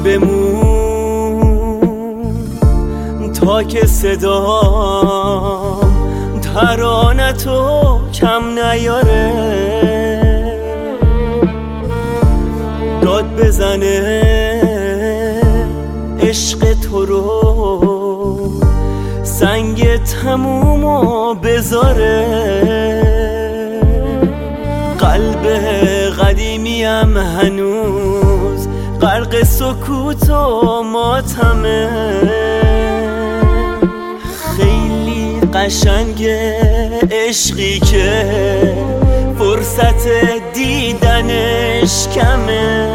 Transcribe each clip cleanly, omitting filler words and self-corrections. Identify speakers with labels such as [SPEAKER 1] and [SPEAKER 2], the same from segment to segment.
[SPEAKER 1] بمون تا که صدام ترانه تو کم نیاره، داد بزنه عشق تو رو سنگ تمومو بذاره. قلب قدیمیم هنوز غرق سکوت و ماتمه، خیلی قشنگه عشقی که فرصت دیدنش کمه.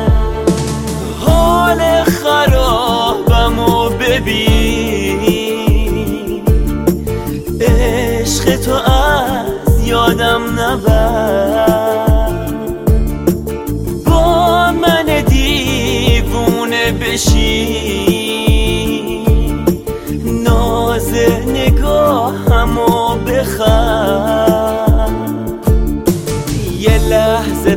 [SPEAKER 1] حال خرابمو ببین، عشق تو از یادم نبر، با من دیوونه بشین، ناز نگاهمو بخر. یه لحظه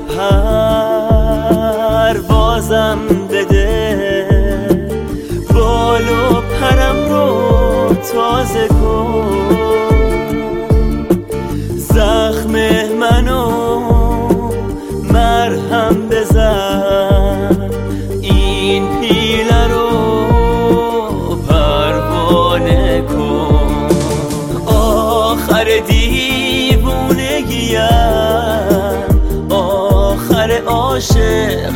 [SPEAKER 1] پروازم بده، بال و پرم رو تازه کن، زخم منو مرهم بزن، این پیله رو پروانه کن. آخر دیوونگیم، آخر عاشق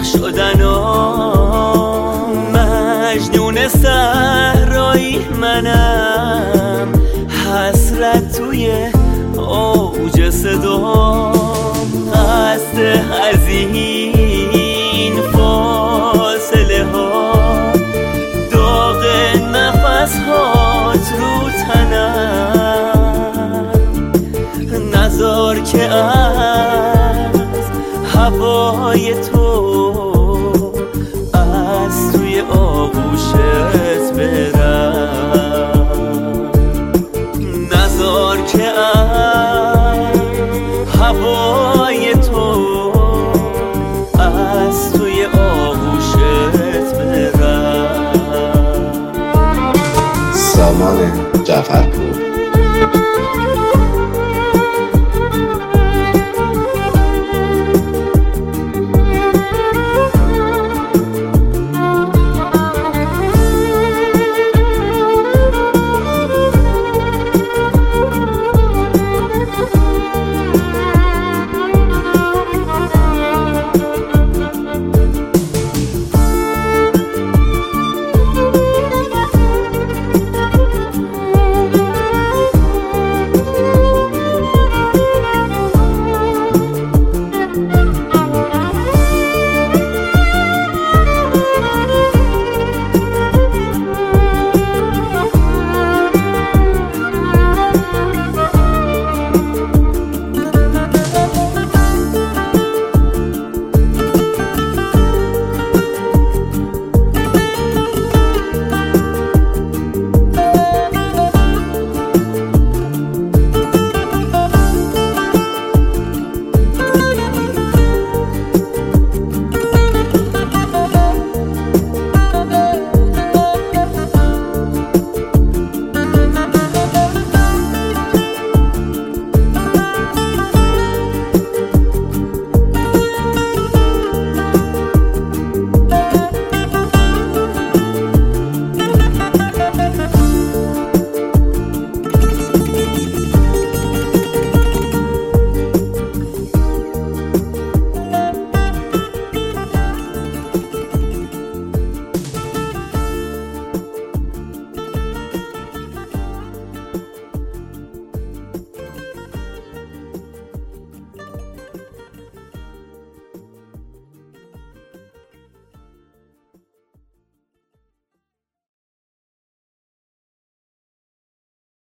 [SPEAKER 1] شدنم، مجنون صحرایی منم، حسرت توی اوج صدام، قصد از این فاصله ها، داغ نفس هات رو تنم، نذار که از هوای تو از توی آغوشت برم، نذار که از هوای تو از توی آغوشت برم.
[SPEAKER 2] سامان جعفرپور.